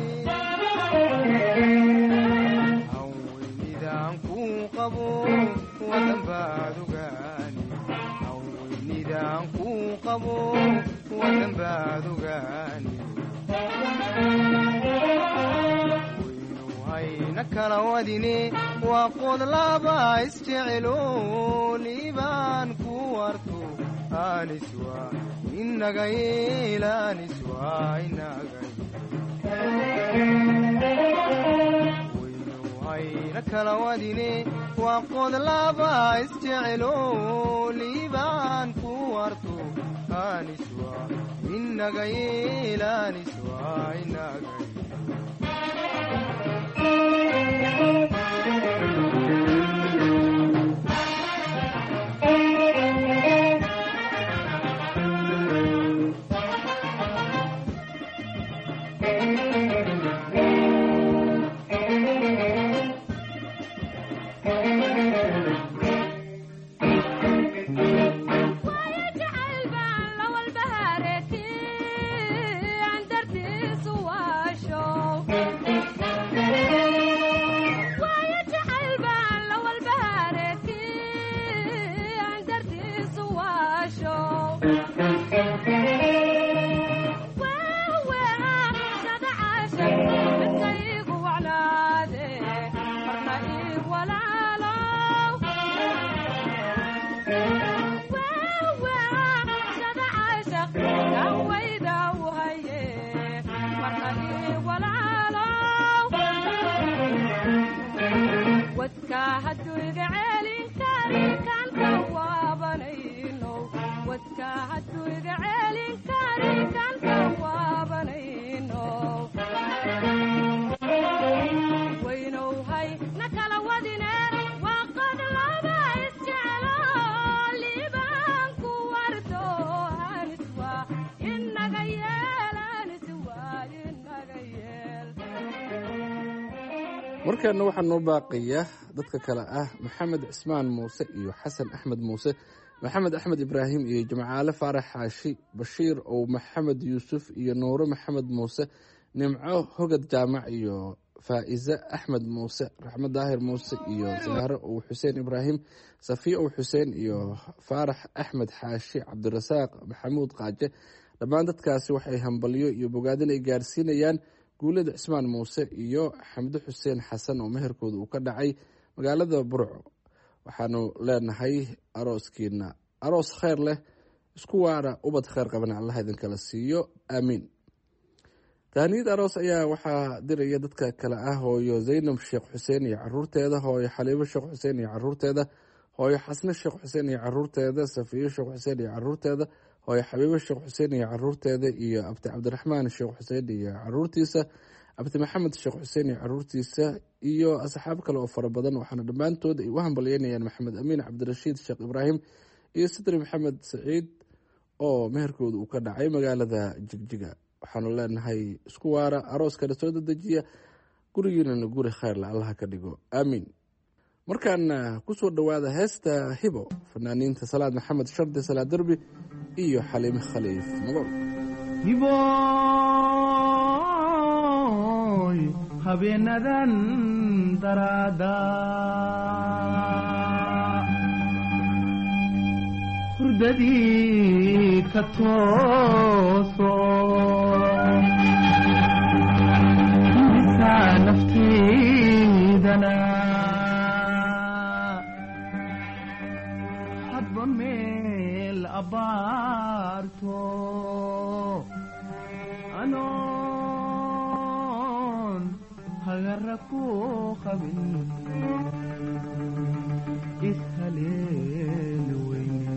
haweynidaan kuu qabo wadan baad ogaani haweynidaan kuu qabo wadan baad ogaani waynu hayna kala wadine waa qod laba isjecelo liibaan ku warto aniswa inaga yeel aniswa inaga waynu hayna kala wadine waa qod laba isjecelo liibaan ku warto aniswa inaga yeel aniswa inaga markaana waxaa noo baaqaya dadka kale ah maxamed cismaan muuse iyo xasan axmed muuse maxamed axmed ibraahim iyo jimcaale faarax xaashi bashiir ow maxamed yuusuf iyo nuure maxamed muuse nimco hogad jaamac iyo faa'ize axmed muuse raxmed daahir muuse iyo saare ow xuseen ibraahim safiya ow xuseen iyo faarax axmed xaashi cabdirasaaq maxamuud qaaje dhammaan dadkaasi waxay hambalyo iyo bogaadin ay gaarsiinayaan guulada cismaan muuse iyo xamdi xuseen xasan oo meherkooda uu ka dhacay magaalada burco waxaanu leenahay arooskiina aroos kheyr leh isku waara ubad kheyr qabana allah idinkala siiyo aamiin tahniyad aroos ayaa waxaa diraya dadka kale ah hooyo zaynab sheekh xuseen iyo caruurteeda hooyo xaliibo sheekh xuseen iyo caruurteeda hooyo xasne sheekh xuseen iyo caruurteeda safiyo sheekh xuseen iyo caruurteeda hooyo xabiibo sheekh xuseen iyo caruurteeda iyo abti cabdiraxmaan sheekh xuseen iyo caruurtiisa abti maxamed sheekh xuseen iyo caruurtiisa iyo asxaab kale oo fara badan waxaana dhammaantood ay u hambalyeynayaan maxamed amiin cabdirashiid sheekh ibraahim iyo sidri maxamed saciid oo meherkooda uu ka dhacay magaalada jigjiga waxaanu leenahay isku waara arooskana soo dedejiya gurigiinana guri kheyrla allaha ka dhigo aamiin markaana kusoo dhowaada heesta hibo fanaaniinta salaad maxamed shardi salaad derbi iyo xaliime khaliif magool hiboy habeenadan daraada hurdadii ka tooso misaa nafteydana abbaarto anoon hagarra ku qabin ishaleeli weyne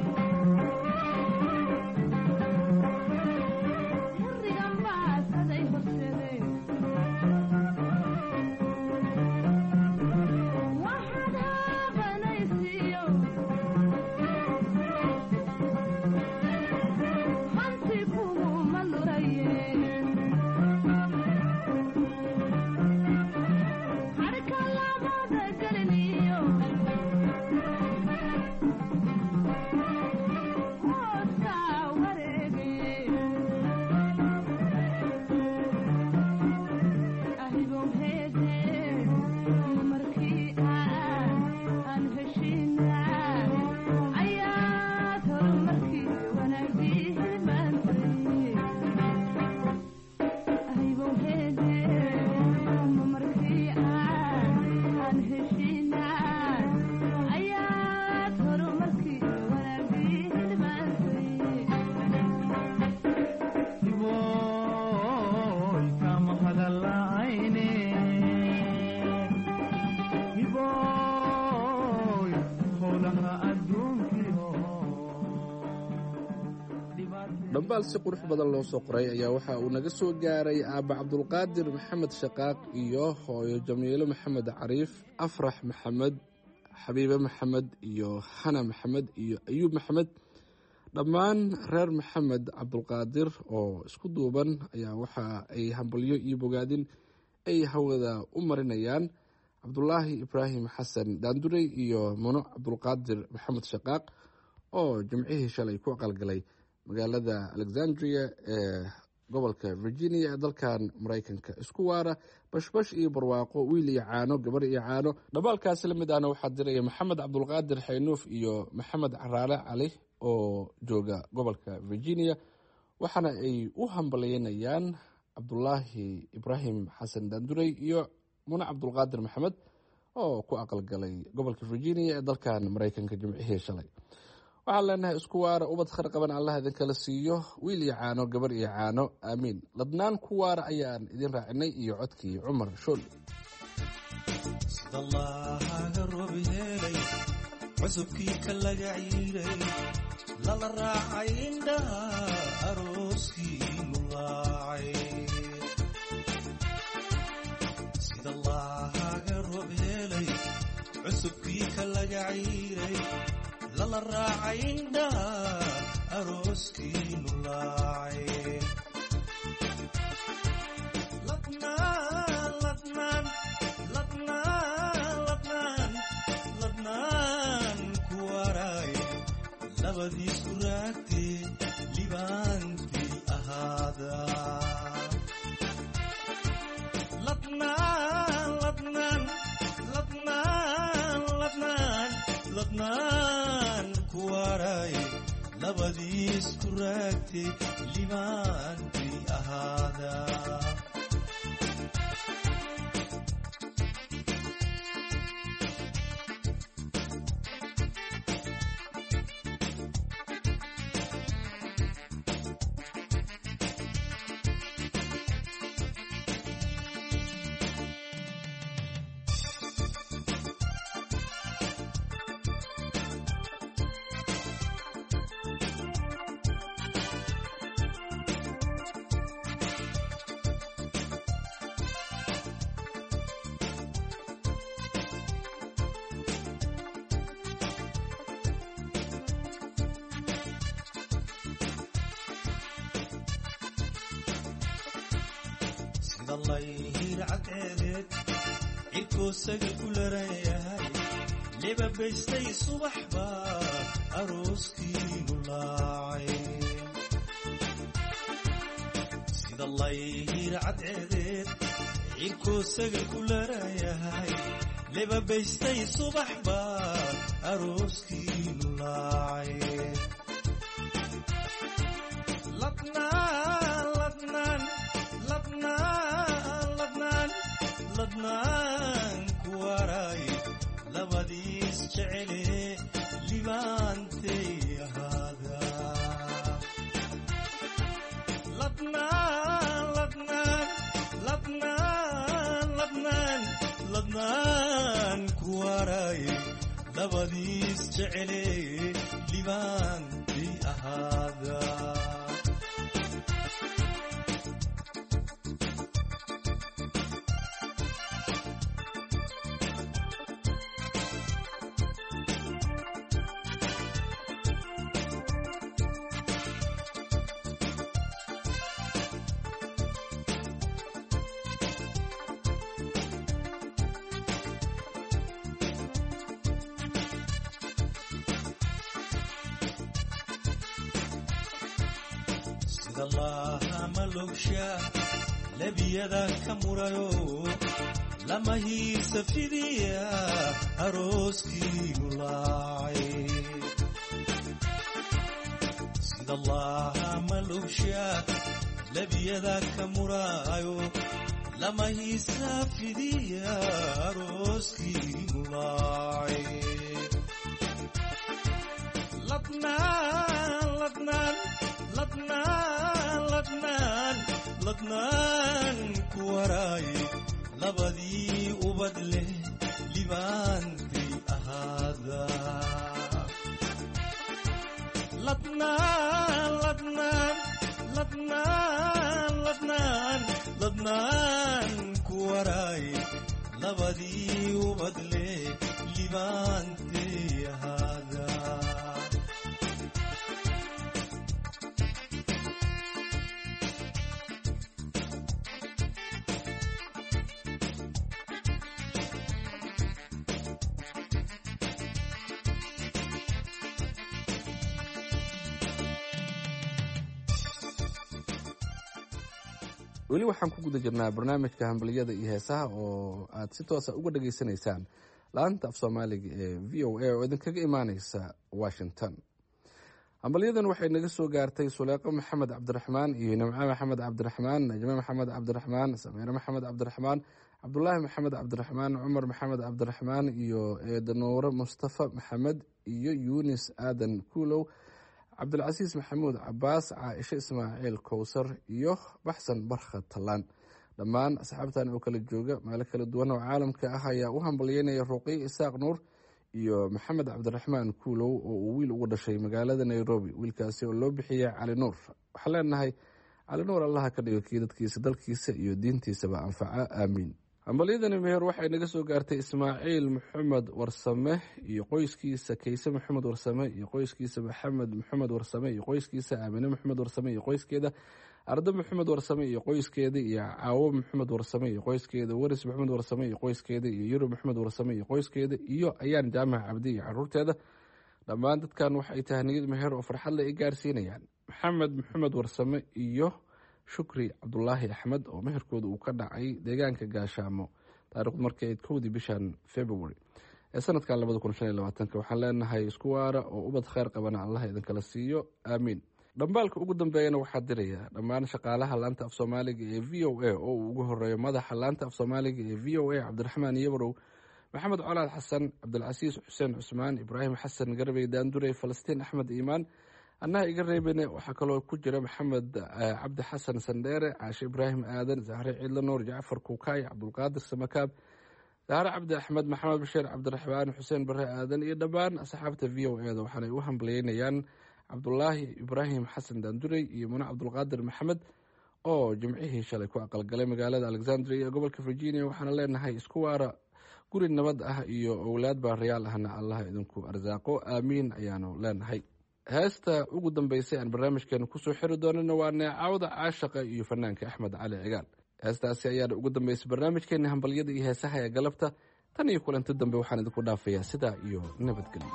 Say dhambaal si qurux badan loo soo qoray ayaa waxa uu naga soo gaaray aabba cabdulqaadir maxamed shaqaaq iyo hooyo jamiilo maxamed cariif, afrax maxamed, xabiibe maxamed iyo xana maxamed iyo ayuub maxamed. dhammaan reer maxamed cabdulqaadir oo isku duuban ayaa waxa ay hambalyo iyo bogaadin ay hawada u marinayaan cabdulaahi ibraahim xasan daandurey iyo muno cabdulqaadir maxamed shaqaaq oo jimcihii shalay ku aqalgalay magaalada alexandria ee gobolka virginia ee dalkan maraykanka. isku waara bashbash iyo barwaaqo, wiil iyo caano, gabar iyo caano. dhabaalkaasi la mid ahna waxaa diraya maxamed cabdulqaadir xaynuuf iyo maxamed caraale cali oo jooga gobolka virginia, waxaana ay u hambalyeynayaan cabdulaahi ibraahim xasan daandurey iyo mune cabdulqaadir maxamed oo ku aqalgalay gobolka virginia ee dalkan maraykanka jimcihii shalay. waxaan leenahay isku waara, ubad khar qaban allah idinkala siiyo, wiil iyo caano, gabar iyo caano, aamiin. ladnaan ku waara ayaan idin raacinay iyo codkii cumar shool. sidallaahaga roob helay cusubkii ka laga ciiray lala raacay indhaha arooskii lulaacay. sidallaahaga roob helay cusubkii ka laga ciiray lala raacay indhaha arooskii lulaacay. ladnaan ladnaan ladnaan ladnaan ladnaan ku waaraay labadiisku raagtee libaantii ahaada. ladnaan ladnaan ladnaan ladnaan ladnaan ku waaraay labadiisku raagtee libaantii ahaada. sidallayhiir cadceedeed cirkoo sagal ku larayahay lebabaystay subax baa arooskii lulaacay. sidallayhiir cadceedeed cirkoo sagal ku larayahay lebabaystay subax baa arooskii lulaacay. ladnaan ladnaan ladnaan ladnaan ladnaan ku waaraay labadiis jecelee libaantay ahaada. ladnaan ladnaan ladnaan ladnaan ladnaan ku waaraay labadiis jecelee libaantay ahaada. sidallaaha malogsha labiyada ka murayo lama hiisa fidiya arooskii lulaacay. sidallaaha malogsha labiyada ka murayo lama hiisa fidiya arooskii lulaacay. ladnaan ladnaan ladnaan ladnaan ladnaan ku waaraay labadii ubad leh libaantay ahaada. ladnaan ladnaan ladnaan ku waraaye labadii ubadle libaantay ahaada weli waxaan ku guda jirnaa barnaamijka hambaliyada iyo heesaha oo aad si toosa uga dhageysanaysaan laanta af soomaaliga ee v o a oo idinkaga imaaneysa washington. hambalyadan waxay naga soo gaartay suleeqo maxamed cabdiraxmaan iyo nimco maxamed cabdiraxmaan, najme maxamed cabdiraxmaan, sameere maxamed cabdiraxmaan, cabdulaahi maxamed cabdiraxmaan, cumar maxamed cabdiraxmaan iyo eedanuure mustafa maxamed iyo yunis aadan kuulow, cabdilcasiis maxamuud cabaas, caaisho ismaaciil kowsar iyo baxsan barkha tallaan. dhammaan asxaabtan oo kala jooga meelo kala duwan oo caalamka ah ayaa u hambalyeynaya ruqiy isaaq nuur iyo maxamed cabdiraxmaan kuulow oo uu wiil ugu dhashay magaalada nairobi. wiilkaasi oo loo bixiyay cali nuur. waxaan leenahay cali nuur allaha ka dhigo kii dadkiisa dalkiisa iyo diintiisaba anfaca, aamiin. hambalyadani meher waxay naga soo gaartay ismaaciil maxamed warsame iyo qoyskiisa, kayse maxamed warsame iyo qoyskiisa, maxamed maxamed warsame iyo qoyskiisa, aamine maxamed warsame iyo qoyskeeda, ardo maxamed warsame iyo qoyskeeda, iyo caawo maxamed warsame iyo qoyskeeda, waris maxamed warsame iyo qoyskeeda, iyo yurub maxamed warsame iyo qoyskeeda, iyo ayaan jaamac cabdi iyo caruurteeda. dhammaan dadkan waxay tahniyad meher oo farxad le i gaarsiinayaan maxamed maxamed warsame iyo shukri cabdulaahi axmed oo meherkooda uu ka dhacay deegaanka gaashaamo taarikhdu markii ayd kowdii bishan february ee sanadkan labada kun shan iyo labaatanka. waxaan leenahay isku waara oo ubad kheyr qabana allah idinkala siiyo, aamiin. dhambaalka ugu dambeeyana waxaa diraya dhammaan shaqaalaha laanta af soomaaliga ee v o a oo uu ugu horeeyo madaxa laanta af soomaaliga ee v o a cabdiraxmaan yabarow, maxamed colaad xasan, cabdilcasiis xuseen cusmaan, ibraahim xasan garbey daandurey, falastiin axmed iimaan, annaha iga reebene. waxaa kaloo ku jira maxamed cabdi xasan sandheere, caashe ibraahim aadan, zahre ciidla nuur, jacfar kuukaay, cabdulqaadir samakaab, zahre cabdi axmed, maxamed bashiir cabdiraxmaan, xuseen bare aadan iyo dhammaan asxaabta v o eda. waxaanay u hambalyeynayaan cabdulaahi ibraahim xasan daandurey iyo mune cabdulqaadir maxamed oo jimcihii shalay ku aqalgalay magaalada alexandria ee gobolka virginia. waxaana leenahay isku waara, guri nabad ah iyo owlaad baariyaal ahna allah idinku arsaaqo, aamiin ayaanu leenahay. heesta ugu dambeysay aan barnaamijkeena kusoo xiri doonana waa neecawda caashaqa iyo fanaanka axmed cali cigaal. heestaasi ayaana ugu dambeysay barnaamijkeena hambalyada iyo heesaha ee galabta. tan iyo kulanti dambe waxaan idinku dhaafayaa sidaa iyo nabadgelyo.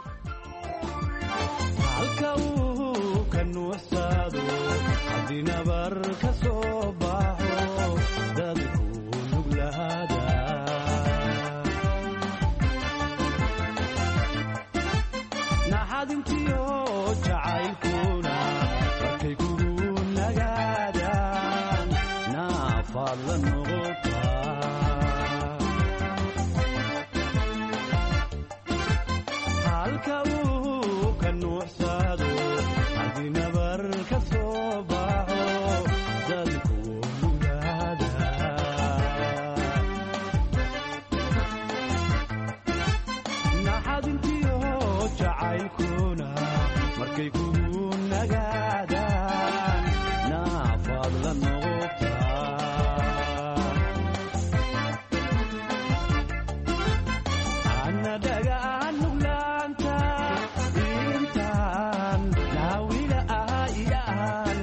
halka uu ka nuuxsaado haddii nabar ka soo baxo dadku nuglahaada naxadintiyo jacaylkuna markay kugu nagaadaan naafaad la noqotaa halka uu ka nuuxsaado haddii nabar ka soo baxo dadku nuglahaada naxadintiyo jacaylkuna markay kugu nagaadaan naafaad la noqotaa ana dhagaan nuglaanta intaan naawila ahayaan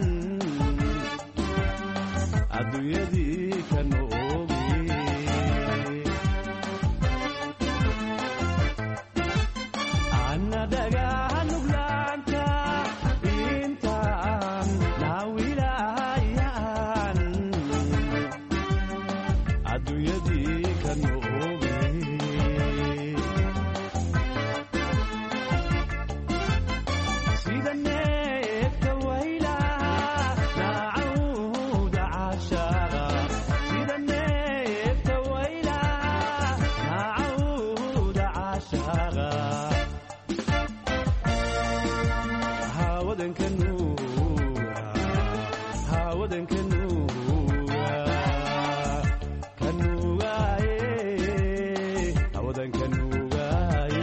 adduunyadii ka noogi ana dhagaan nuglaanta intaan naawila ahayaan adduunyadii ka noogi sida neefta waylaha naacawda caashaaqa sida neefta waylaha naacawda caashaaqa hawadanka nuuga hawadanka nuuga ka nuugaaye hawadanka nuugaaye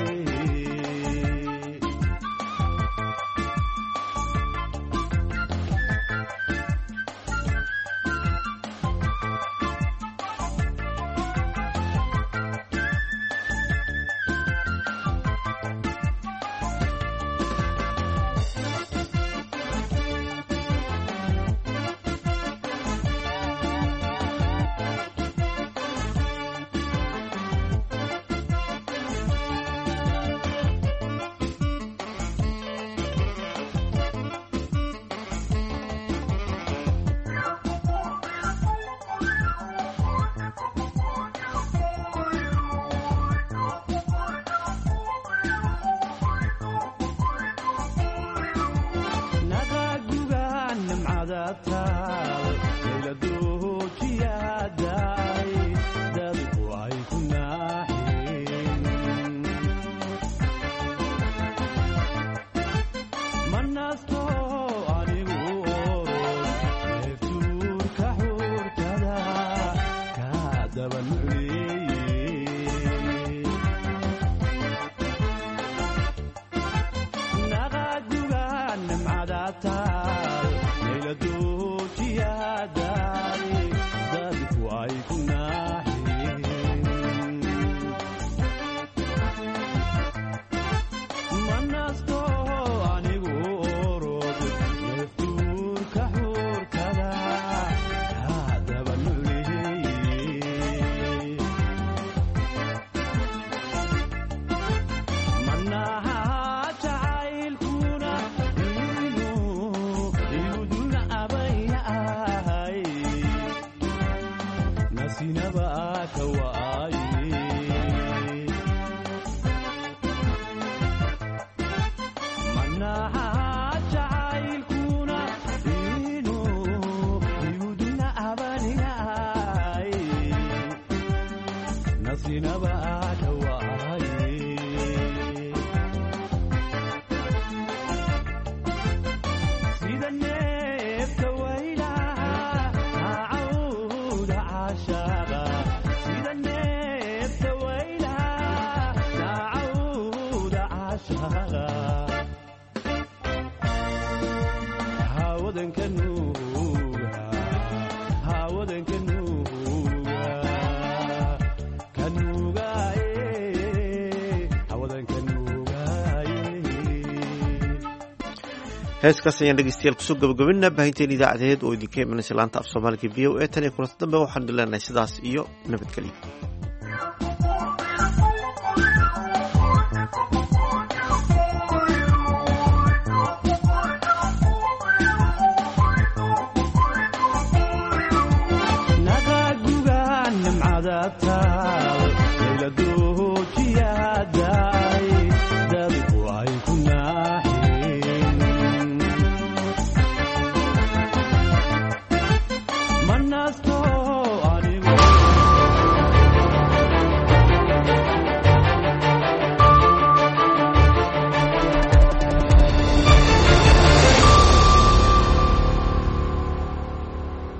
heeskaas ayaan dhegeystayaal kusoo gabagabinaa baahinteen idaacadeed oo idinka imanaysa laanta af soomaaliga v o e tan iyo kulanta dambe waxaan leenahay sidaas iyo nabadgelyo. naqaguga nimcada taal layla doojiyaada